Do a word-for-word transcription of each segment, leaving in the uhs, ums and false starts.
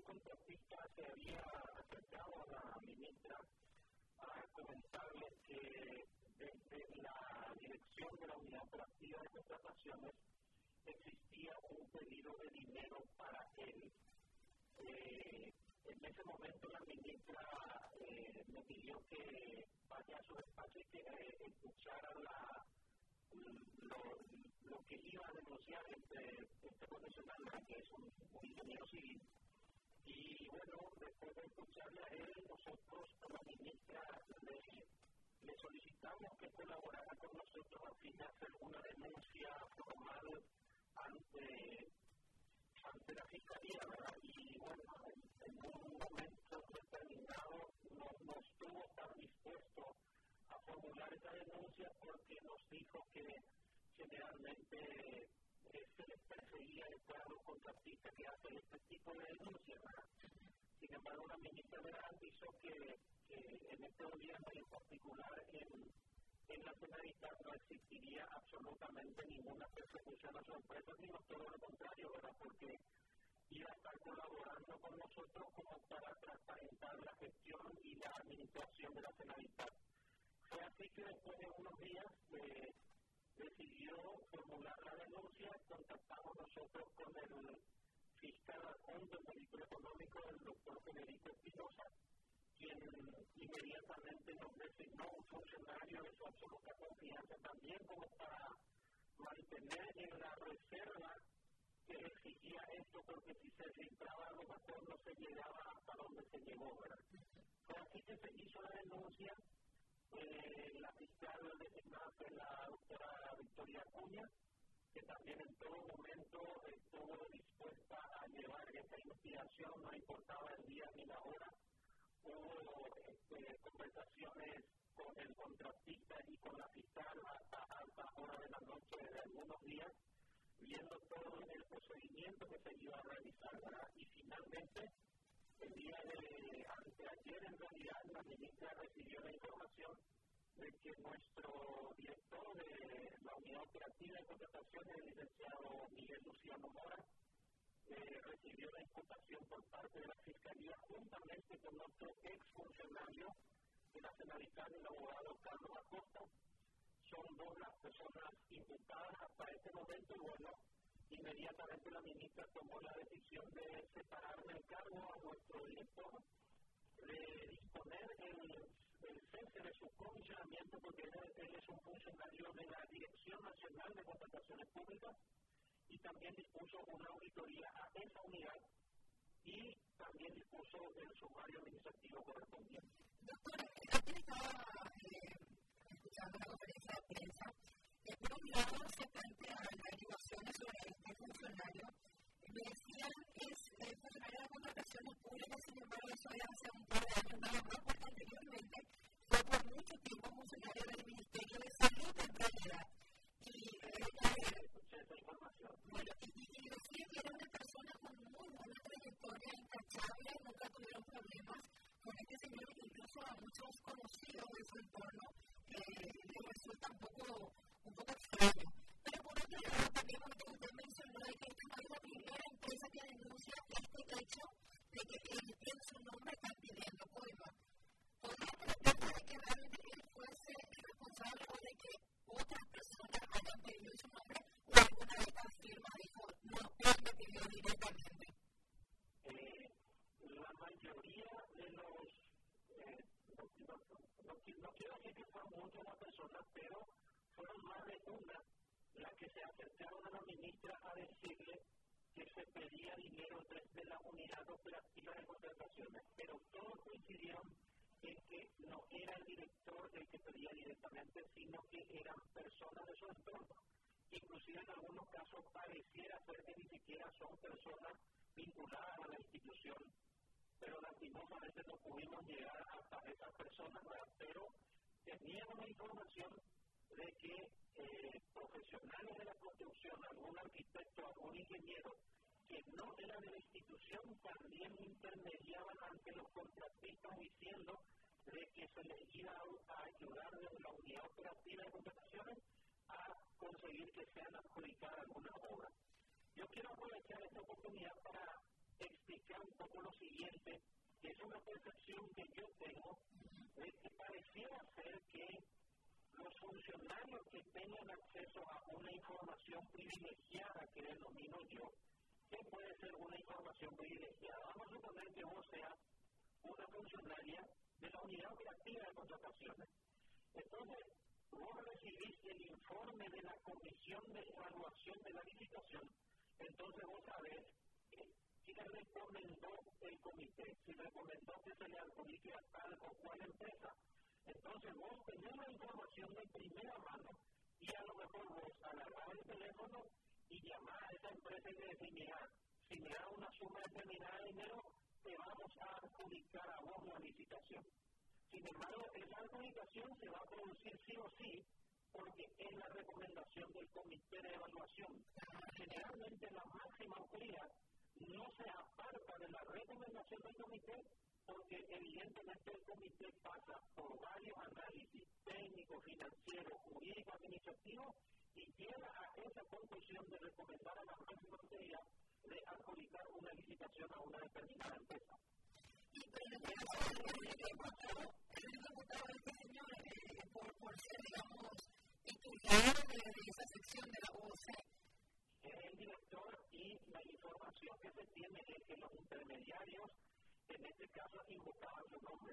contratista se había acercado a la ministra a comentarles que desde la dirección de la unidad operativa de contrataciones existía un pedido de dinero para él. Eh, en ese momento la ministra eh, me pidió que vaya a su despacho y que eh, escuchara la, lo, lo que iba a denunciar este, este profesional, que es un, un ingeniero civil. Y bueno, después de escucharle a él, nosotros como ministra le, le solicitamos que colaborara con nosotros a fin de hacer una denuncia formal ante, ante la Fiscalía, ¿verdad? Y bueno, en, en un momento determinado no, no estuvo tan dispuesto a formular esa denuncia porque nos dijo que generalmente eh, se les perseguía después a los contratistas que hacen este tipo de denuncias, ¿verdad? Sin embargo, la ministra me garantizó que, que en este gobierno y en particular en, en la Generalitat no existiría absolutamente ninguna persecución a su empresa, sino todo lo contrario, ¿verdad? Porque iba a estar colaborando con nosotros como para transparentar la gestión y la administración de la Generalitat. Fue así que después de unos días eh, decidió formular la denuncia, contactamos nosotros con el fiscal adjunto del Ministerio Económico, el doctor Federico Espinosa, quien inmediatamente nos designó un funcionario de su absoluta confianza también como para mantener en la reserva que exigía esto, porque si se filtraba a lo mejor no se llegaba hasta donde se llegó, ¿verdad? Fue así que se hizo la denuncia. Eh, la fiscal designada fue la doctora Victoria Acuña, que también en todo momento estuvo dispuesta a llevar esa investigación, no importaba el día ni la hora. Hubo este, conversaciones con el contratista y con la fiscal hasta alta hora de la noche de algunos días, viendo todo el procedimiento que se iba a realizar, ¿verdad? Y finalmente, el día de anteayer, en realidad, la ministra recibió la información de que nuestro director de la unidad operativa de contrataciones, el licenciado Miguel Luciano Mora, eh, recibió la imputación por parte de la Fiscalía juntamente con otro exfuncionario de la Generalitat, el abogado Carlos Acosta. Son dos las personas imputadas hasta este momento y bueno, inmediatamente la ministra tomó la decisión de separar del cargo a nuestro director, de disponer el, el cese de su comisionamiento, porque él, él es un funcionario de la Dirección Nacional de Contrataciones Públicas, y también dispuso una auditoría a esa unidad y también dispuso el sumario administrativo correspondiente. Doctora, aquí estaba eh, escuchando la conferencia de prensa. Eh, por un lado se plantean averiguaciones sobre este funcionario. Me decían que es el funcionario de contrataciones públicas, sin embargo, eso era hace un par de años nada más, porque anteriormente fue por mucho tiempo funcionario del Ministerio de Salud en realidad. Y eh, esa información. Bueno, y, y decía que era una persona con muy buena trayectoria, intachable, nunca tuvieron problemas con este señor, incluso a muchos conocidos de su entorno eh, les resulta un poco, un poco extraño. Pero por otro lado, también porque usted mencionó de que esta no es la primera empresa que denuncia este hecho de que en su nombre están pidiendo coima. ¿Podría tratarse de que realmente él fuese el responsable o de que otras personas hayan pedido su nombre o alguna de estas firmas dijo, no, él me pidió directamente? Eh, la mayoría de los, eh, no, no, no, no quiero decir que fueron muchas las personas, pero fueron más de una las que se acercaron a la ministra a decirle que se pedía dinero desde la unidad operativa de contrataciones, pero todos coincidieron en que no era el director el que pedía directamente, sino que eran personas de su entorno. Inclusive en algunos casos pareciera ser que ni siquiera son personas vinculadas a la institución, pero lastimosamente no pudimos llegar hasta esas personas, ¿verdad? Pero teníamos la información de que eh, profesionales de la construcción, algún arquitecto, algún ingeniero, que no eran de la institución, también intermediaban ante los contratistas diciendo de que se les iba a ayudar desde la unidad operativa de contrataciones a conseguir que sean adjudicadas algunas obras. Yo quiero aprovechar esta oportunidad para explicar un poco lo siguiente. percepción que yo tengo es que pareciera ser que los funcionarios que tengan acceso a una información privilegiada, que denomino yo, ¿qué puede ser una información privilegiada? Vamos a suponer que vos seas una funcionaria de la unidad operativa de contrataciones. Entonces, vos recibiste el informe de la comisión de evaluación de la licitación, entonces vos sabés eh, si le recomendó el comité, si recomendó que se le adjudique a tal o cual empresa. Entonces vos tenés la información de primera mano y a lo mejor vos agarrás el teléfono y llamás a esa empresa y le decís, mira, si me da una suma determinada de dinero, te vamos a adjudicar a vos la licitación. Sin embargo, esa adjudicación se va a producir sí o sí, porque es la recomendación del comité de evaluación. Generalmente la máxima autoridad no se aparta de la recomendación del comité, porque evidentemente el comité pasa por varios análisis técnicos, financieros, jurídicos, administrativos, y llega a esa conclusión de recomendar a la máxima autoridad de adjudicar una licitación a una determinada empresa. Y pero en este caso, el diputado, el diputado de este señor, eh, por, por ser, digamos, titular de, de esa sección de la O C. Es el director y la información que se tiene es que los intermediarios, en este caso, invocaban su nombre.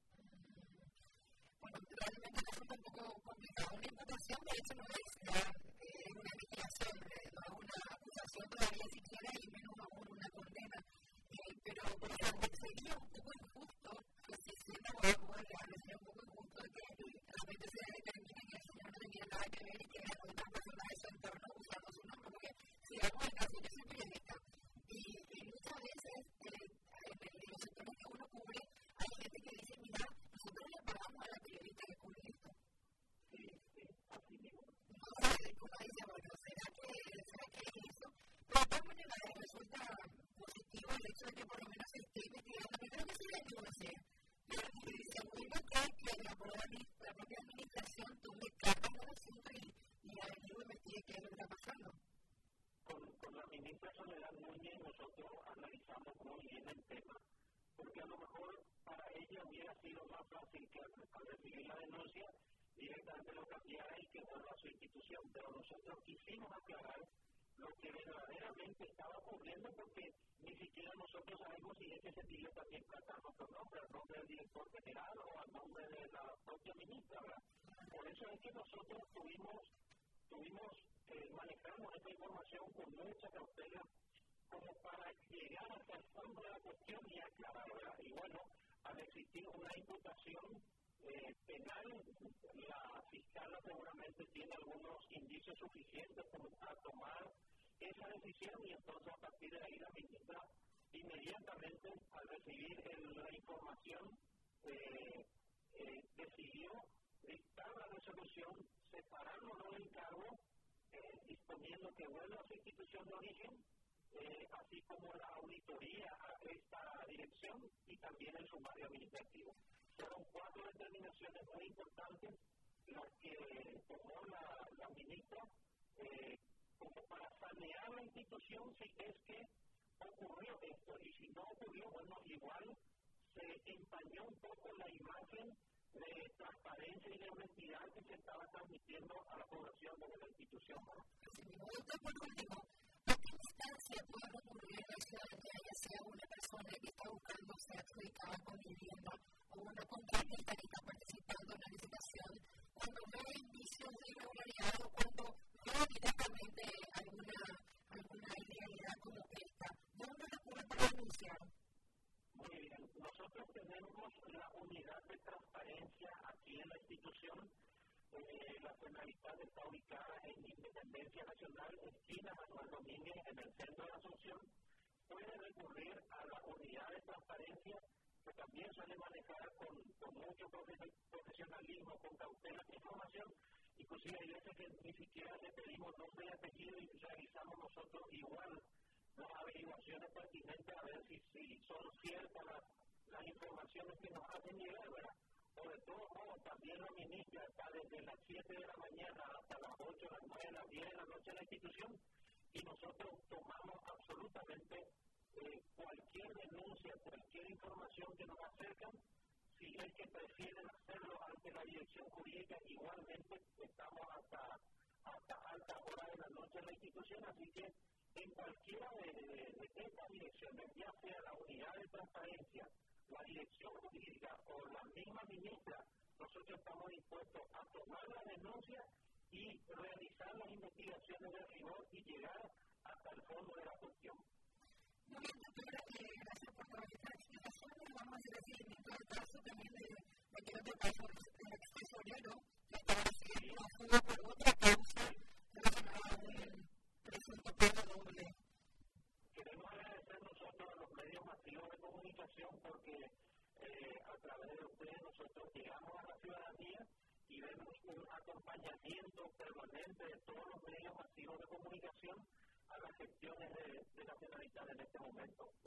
Bueno, realmente es un poco complicado. Una imputación, de hecho, no es eh, una investigación, eh, no es una acusación todavía siquiera y menos aún una condena. Eh, pero, por ejemplo, sería un poco injusto que si siendo abogado legal, sería un poco injusto que realmente se determine que el señor no tenía nada que ver y que las otras personas de su entorno usando su nombre. Porque, si vemos el caso, yo soy periodista y, y muchas veces eh, en los sectores que uno cubre, hay gente que dice, mira, nosotros le pagamos a la periodista que cubre esto. Sí, sí, así mismo. Entonces, uno dice, bueno, ¿será que, será que es eso? Pero de todas maneras resulta positivo el hecho de que por lo menos se esté investigando. Primero que se vea que uno sea. Pero segundo que, que la, la propia administración tome cartas del asunto y, y a venir a investigue qué es lo que está pasando. Con, con la ministra Soledad Núñez nosotros analizamos muy bien el tema, porque a lo mejor para ella hubiera sido más fácil que al recibir la denuncia directamente lo cambiara y que vuelva a su institución, pero nosotros quisimos aclarar lo que verdaderamente estaba ocurriendo, porque ni siquiera nosotros sabemos si es que se pidió también plata a nuestro nombre, al nombre del director general o al nombre de la propia ministra, ¿verdad? Por eso es que nosotros tuvimos, tuvimos eh, manejamos esta información con mucha cautela, como para llegar hasta el fondo de la cuestión y aclararla. Y bueno, al existir una imputación eh, penal, la fiscal seguramente tiene algunos indicios suficientes como para tomar esa decisión, y entonces a partir de ahí la ministra inmediatamente al recibir el, la información eh, eh, decidió dictar la resolución separándolo del cargo, eh, disponiendo que vuelva a su institución de origen, eh, así como la auditoría a esta dirección y también el sumario administrativo. Fueron cuatro determinaciones muy importantes las que tomó la, la ministra eh, como para sanear la institución si es que ocurrió esto, y si no ocurrió, bueno, igual se empañó un poco la imagen de transparencia y de honestidad que se estaba transmitiendo a la población de la institución. Usted, por último, ¿a qué instancia puede recurrir el ciudadano, ya sea una persona que está buscando ser adjudicada con vivienda o una contratista que está participando en la licitación, cuando ve indicios de irregularidad o cuando ve directamente alguna, alguna ilegalidad como esta? ¿Dónde recurre para denunciar? Muy bien, nosotros tenemos la unidad de transparencia aquí en la institución. Eh, la Generalitat está ubicada en Independencia Nacional, esquina Manuel Domínguez, en el centro de Asunción. Puede recurrir a la unidad de transparencia, que también suele manejar con, con mucho profesionalismo, con cautela de información. Inclusive hay veces que ni siquiera le pedimos nombre y apellido y realizamos nosotros igual las averiguaciones pertinentes a ver si, si son ciertas las, las informaciones que nos hacen llegar, ¿verdad? O de todos modos, también la ministra está desde las siete de la mañana hasta las ocho, las nueve, las diez de la noche en la institución, y nosotros tomamos absolutamente eh, cualquier denuncia, cualquier información que nos acercan, si es que prefieren hacerlo ante la dirección jurídica, igualmente estamos hasta, hasta altas horas de la noche en la institución, así que en cualquiera de, de, de estas direcciones, ya sea la unidad de transparencia, la dirección jurídica o la misma ministra, nosotros estamos dispuestos a tomar la denuncia y realizar las investigaciones de rigor y llegar hasta el fondo de la cuestión. Muy bien, doctora, eh, gracias por todas estas explicaciones. Vamos a hacer el seguimiento del caso también de cualquier otro caso en el que esté sobrero, que está recibiendo una fuga por otra causa relacionada con el presunto pago doble. Queremos agradecer nosotros a los medios masivos de comunicación porque eh, a través de ustedes nosotros llegamos a la ciudadanía y vemos un acompañamiento permanente de todos los medios masivos de comunicación a las gestiones de, de la Generalitat en este momento.